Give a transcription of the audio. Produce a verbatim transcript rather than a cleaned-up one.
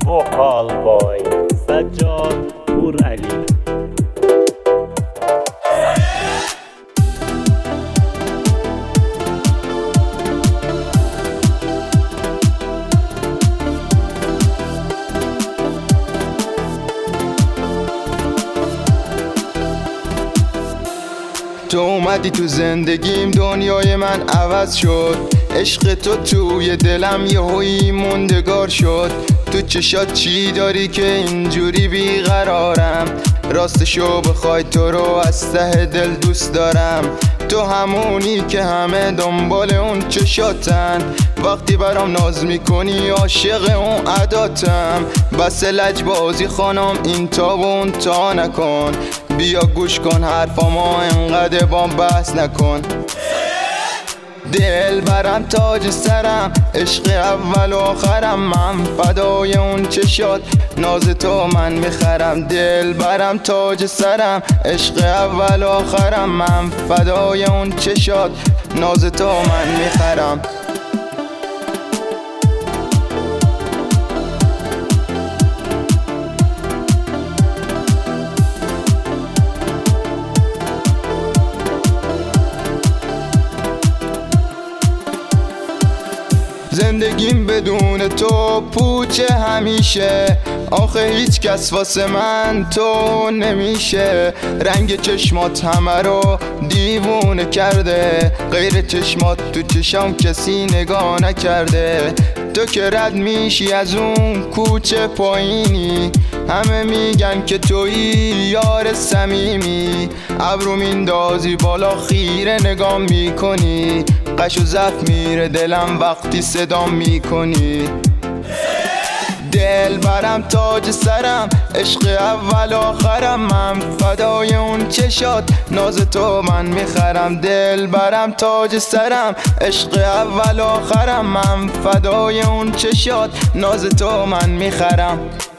Vocal by سجاد پورعلی. تو اومدی تو زندگیم، دنیای من عوض شد. عشق تو توی دلم یهویی موندگار شد. تو چشات چی داری که اینجوری بیقرارم؟ راستشو بخوای تو رو از ته دل دوست دارم. تو همونی که همه دنبال اون چشاتن. وقتی برام ناز میکنی عاشق اون عداتم. بس لجبازی خانم، این تا و اون تا نکن. بیا گوش کن حرفامو، انقدر با بحث نکن. دل برم تاج سرم، عشق اول و آخرم. من فدای اون چشات، ناز تو من میخرم. دل برم تاج سرم، عشق اول و آخرم. من فدای اون چشات، ناز تو من میخرم. زندگیم بدون تو پوچه همیشه. آخه هیچ کس واسه من تو نمیشه. رنگ چشمات همه رو دیوونه کرده. غیر چشمات تو چشام کسی نگاه نکرده. تو که رد میشی از اون کوچه پایینی، همه میگن که تویی یار صمیمی. ابرو میندازی بالا خیره نگاه میکنی. قش و زف میره دلم وقتی صدا میکنی. دل برم تاج سرم، عشق اول آخرم. من فدای اون چشات، ناز تو من میخرم. دل برم تاج سرم، عشق اول آخرم. من فدای اون چشات، ناز تو من میخرم.